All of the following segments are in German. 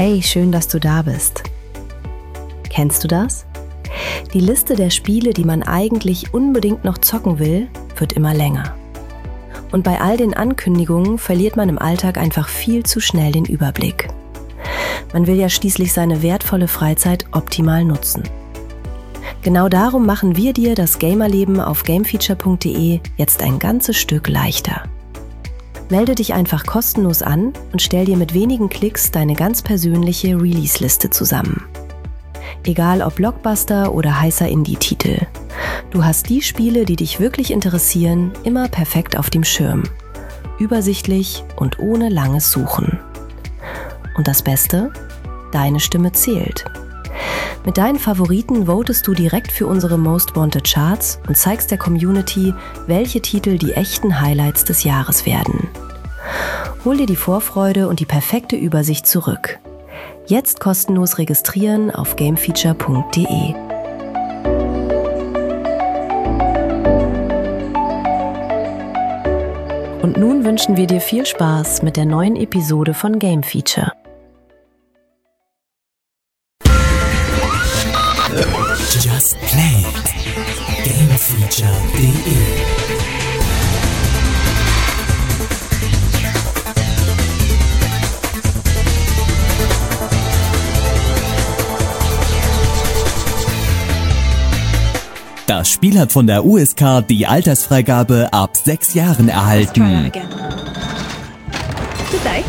Hey, schön, dass du da bist. Kennst du das? Die Liste der Spiele, die man eigentlich unbedingt noch zocken will, wird immer länger. Und bei all den Ankündigungen verliert man im Alltag einfach viel zu schnell den Überblick. Man will ja schließlich seine wertvolle Freizeit optimal nutzen. Genau darum machen wir dir das Gamerleben auf gamefeature.de jetzt ein ganzes Stück leichter. Melde dich einfach kostenlos an und stell dir mit wenigen Klicks deine ganz persönliche Release-Liste zusammen. Egal ob Blockbuster oder heißer Indie-Titel. Du hast die Spiele, die dich wirklich interessieren, immer perfekt auf dem Schirm. Übersichtlich und ohne langes Suchen. Und das Beste? Deine Stimme zählt. Mit deinen Favoriten votest du direkt für unsere Most Wanted Charts und zeigst der Community, welche Titel die echten Highlights des Jahres werden. Hol dir die Vorfreude und die perfekte Übersicht zurück. Jetzt kostenlos registrieren auf gamefeature.de. Und nun wünschen wir dir viel Spaß mit der neuen Episode von Game Feature. Just Play it. Gamefeature.de. Das Spiel hat von der USK die Altersfreigabe ab 6 Jahren erhalten. Good day.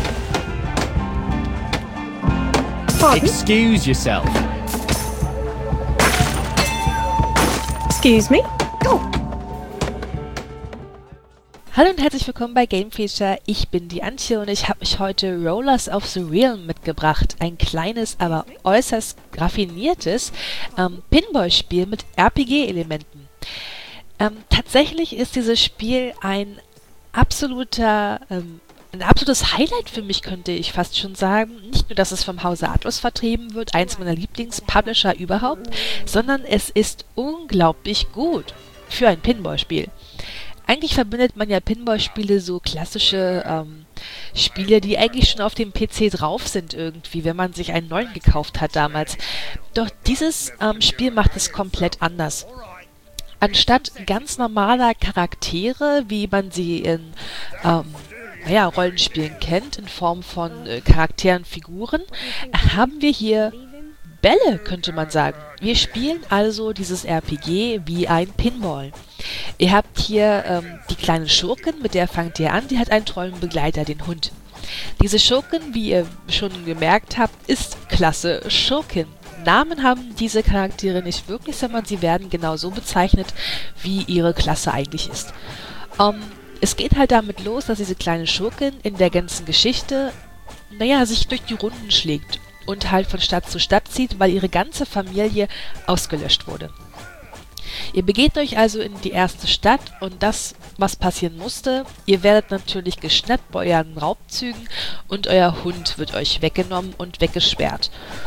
Excuse yourself. Excuse me? Oh. Hallo und herzlich willkommen bei Game Feature. Ich bin die Antje und ich habe euch heute Rollers of the Realm mitgebracht. Ein kleines, aber äußerst raffiniertes Pinball-Spiel mit RPG-Elementen. Tatsächlich ist dieses Spiel ein absolutes Highlight für mich, könnte ich fast schon sagen. Nicht nur, dass es vom Hause Atlus vertrieben wird, eins meiner Lieblingspublisher überhaupt, sondern es ist unglaublich gut für ein Pinball-Spiel. Eigentlich verbindet man ja Pinball-Spiele so klassische Spiele, die eigentlich schon auf dem PC drauf sind irgendwie, wenn man sich einen neuen gekauft hat damals. Doch dieses Spiel macht es komplett anders. Anstatt ganz normaler Charaktere, wie man sie in Rollenspielen kennt, in Form von Charakteren, Figuren, haben wir hier Bälle, könnte man sagen. Wir spielen also dieses RPG wie ein Pinball. Ihr habt hier die kleine Schurken, mit der fangt ihr an, die hat einen treuen Begleiter, den Hund. Diese Schurken, wie ihr schon gemerkt habt, ist klasse Schurkin. Namen haben diese Charaktere nicht wirklich, sondern sie werden genauso bezeichnet, wie ihre Klasse eigentlich ist. Es geht halt damit los, dass diese kleine Schurkin in der ganzen Geschichte, sich durch die Runden schlägt und halt von Stadt zu Stadt zieht, weil ihre ganze Familie ausgelöscht wurde. Ihr begebt euch also in die erste Stadt und das, was passieren musste, ihr werdet natürlich geschnappt bei euren Raubzügen und euer Hund wird euch weggenommen und weggesperrt.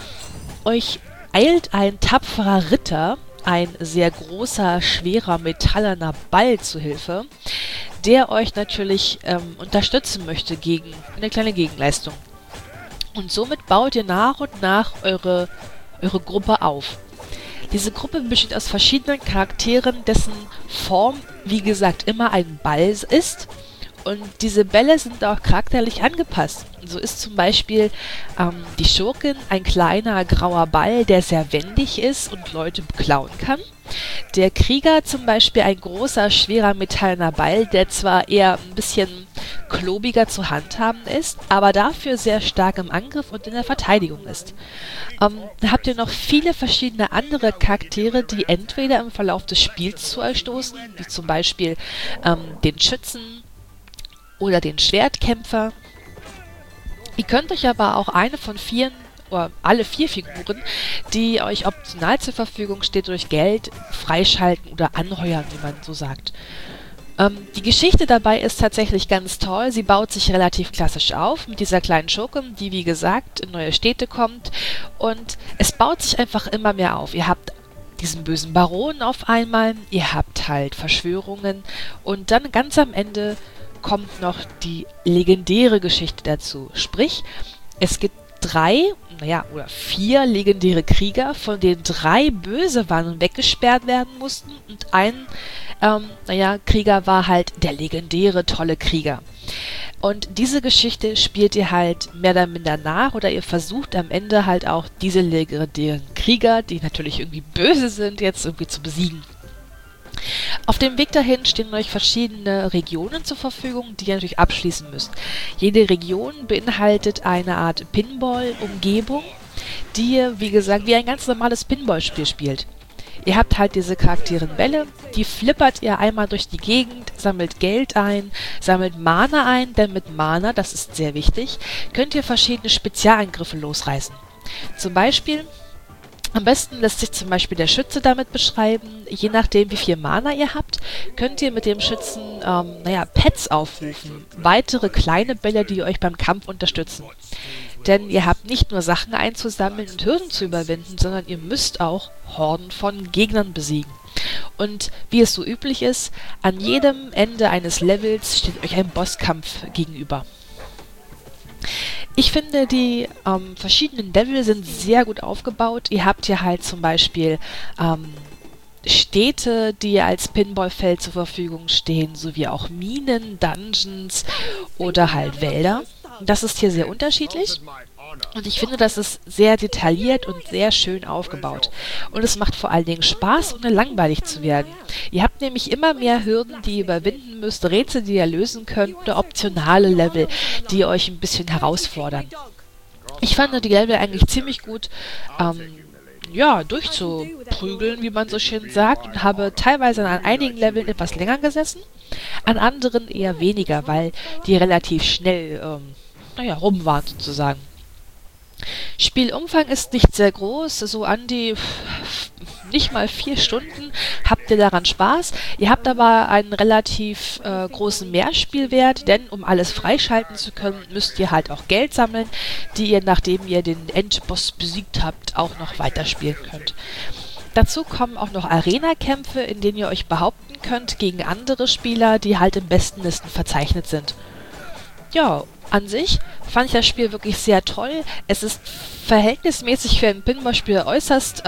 Euch eilt ein tapferer Ritter, ein sehr großer, schwerer, metallerner Ball zu Hilfe, der euch natürlich unterstützen möchte gegen eine kleine Gegenleistung. Und somit baut ihr nach und nach eure Gruppe auf. Diese Gruppe besteht aus verschiedenen Charakteren, dessen Form, wie gesagt, immer ein Ball ist. Und diese Bälle sind auch charakterlich angepasst. So ist zum Beispiel die Schurkin ein kleiner grauer Ball, der sehr wendig ist und Leute beklauen kann. Der Krieger zum Beispiel ein großer, schwerer, metallener Ball, der zwar eher ein bisschen klobiger zu handhaben ist, aber dafür sehr stark im Angriff und in der Verteidigung ist. Da habt ihr noch viele verschiedene andere Charaktere, die entweder im Verlauf des Spiels zu euch stoßen, wie zum Beispiel den Schützen oder den Schwertkämpfer. Ihr könnt euch aber auch eine von 4 oder alle 4 Figuren, die euch optional zur Verfügung steht, durch Geld freischalten oder anheuern, wie man so sagt. Die Geschichte dabei ist tatsächlich ganz toll. Sie baut sich relativ klassisch auf mit dieser kleinen Schurkin, die wie gesagt in neue Städte kommt, und es baut sich einfach immer mehr auf. Ihr habt diesen bösen Baron auf einmal, ihr habt halt Verschwörungen und dann ganz am Ende kommt noch die legendäre Geschichte dazu. Sprich, es gibt oder 4 legendäre Krieger, von denen 3 böse waren und weggesperrt werden mussten und ein Krieger war halt der legendäre, tolle Krieger. Und diese Geschichte spielt ihr halt mehr oder minder nach oder ihr versucht am Ende halt auch diese legendären Krieger, die natürlich irgendwie böse sind, jetzt irgendwie zu besiegen. Auf dem Weg dahin stehen euch verschiedene Regionen zur Verfügung, die ihr natürlich abschließen müsst. Jede Region beinhaltet eine Art Pinball-Umgebung, die ihr, wie gesagt, wie ein ganz normales Pinball-Spiel spielt. Ihr habt halt diese Charakteren-Bälle, die flippert ihr einmal durch die Gegend, sammelt Geld ein, sammelt Mana ein, denn mit Mana, das ist sehr wichtig, könnt ihr verschiedene Spezialangriffe losreißen. Zum Beispiel, am besten lässt sich zum Beispiel der Schütze damit beschreiben, je nachdem wie viel Mana ihr habt, könnt ihr mit dem Schützen Pets aufrufen, weitere kleine Bälle, die euch beim Kampf unterstützen. Denn ihr habt nicht nur Sachen einzusammeln und Hürden zu überwinden, sondern ihr müsst auch Horden von Gegnern besiegen. Und wie es so üblich ist, an jedem Ende eines Levels steht euch ein Bosskampf gegenüber. Ich finde, die verschiedenen Level sind sehr gut aufgebaut. Ihr habt hier halt zum Beispiel Städte, die als Pinballfeld zur Verfügung stehen, sowie auch Minen, Dungeons oder halt Wälder. Das ist hier sehr unterschiedlich und ich finde, das ist sehr detailliert und sehr schön aufgebaut. Und es macht vor allen Dingen Spaß, ohne langweilig zu werden. Ihr habt nämlich immer mehr Hürden, die ihr überwinden müsst, Rätsel, die ihr lösen könnt, oder optionale Level, die euch ein bisschen herausfordern. Ich fand die Level eigentlich ziemlich gut durchzuprügeln, wie man so schön sagt, und habe teilweise an einigen Leveln etwas länger gesessen, an anderen eher weniger, weil die relativ schnell rum waren sozusagen. Spielumfang ist nicht sehr groß, so an die nicht mal 4 Stunden habt ihr daran Spaß. Ihr habt aber einen relativ großen Mehrspielwert, denn um alles freischalten zu können, müsst ihr halt auch Geld sammeln, die ihr, nachdem ihr den Endboss besiegt habt, auch noch weiterspielen könnt. Dazu kommen auch noch Arena-Kämpfe, in denen ihr euch behaupten könnt gegen andere Spieler, die halt in besten Listen verzeichnet sind. Ja, an sich fand ich das Spiel wirklich sehr toll. Es ist verhältnismäßig für ein Pinballspiel äußerst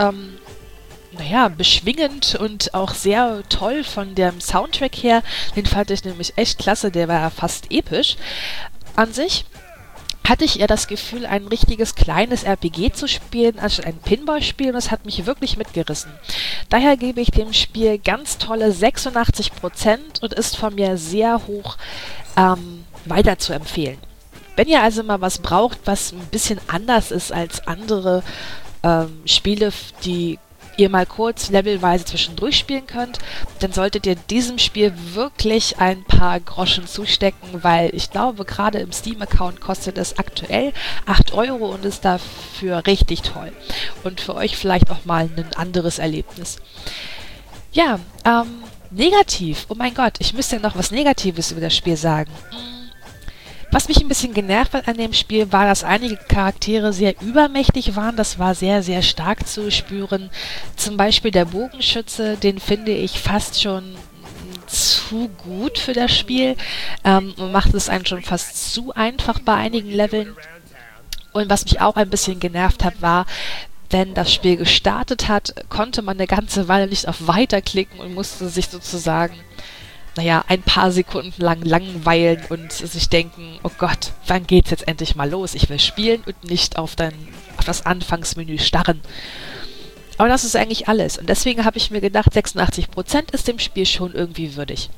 beschwingend und auch sehr toll von dem Soundtrack her. Den fand ich nämlich echt klasse, der war ja fast episch. An sich hatte ich eher das Gefühl, ein richtiges kleines RPG zu spielen, anstatt ein Pinballspiel, und es hat mich wirklich mitgerissen. Daher gebe ich dem Spiel ganz tolle 86% und ist von mir sehr hoch weiter zu empfehlen. Wenn ihr also mal was braucht, was ein bisschen anders ist als andere Spiele, die ihr mal kurz levelweise zwischendurch spielen könnt, dann solltet ihr diesem Spiel wirklich ein paar Groschen zustecken, weil ich glaube, gerade im Steam-Account kostet es aktuell 8 € und ist dafür richtig toll. Und für euch vielleicht auch mal ein anderes Erlebnis. Ja, negativ. Oh mein Gott, ich müsste ja noch was Negatives über das Spiel sagen. Was mich ein bisschen genervt hat an dem Spiel, war, dass einige Charaktere sehr übermächtig waren. Das war sehr, sehr stark zu spüren. Zum Beispiel der Bogenschütze, den finde ich fast schon zu gut für das Spiel. Und macht es einen schon fast zu einfach bei einigen Leveln. Und was mich auch ein bisschen genervt hat, war, wenn das Spiel gestartet hat, konnte man eine ganze Weile nicht auf Weiter klicken und musste sich sozusagen ein paar Sekunden lang langweilen und sich denken, oh Gott, wann geht's jetzt endlich mal los? Ich will spielen und nicht auf das Anfangsmenü starren. Aber das ist eigentlich alles. Und deswegen habe ich mir gedacht, 86% ist dem Spiel schon irgendwie würdig.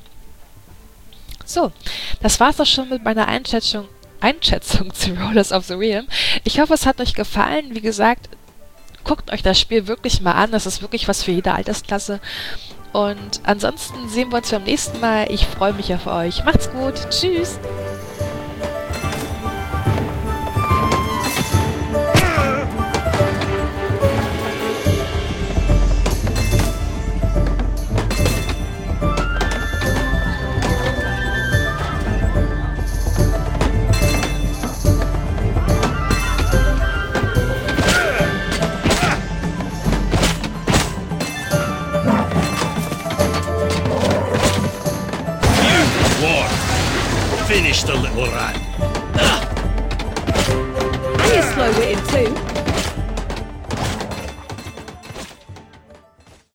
So, das war's auch schon mit meiner Einschätzung zu Rollers of the Realm. Ich hoffe, es hat euch gefallen. Wie gesagt, guckt euch das Spiel wirklich mal an. Das ist wirklich was für jede Altersklasse. Und ansonsten sehen wir uns beim nächsten Mal. Ich freue mich auf euch. Macht's gut. Tschüss. Can you slow it in two.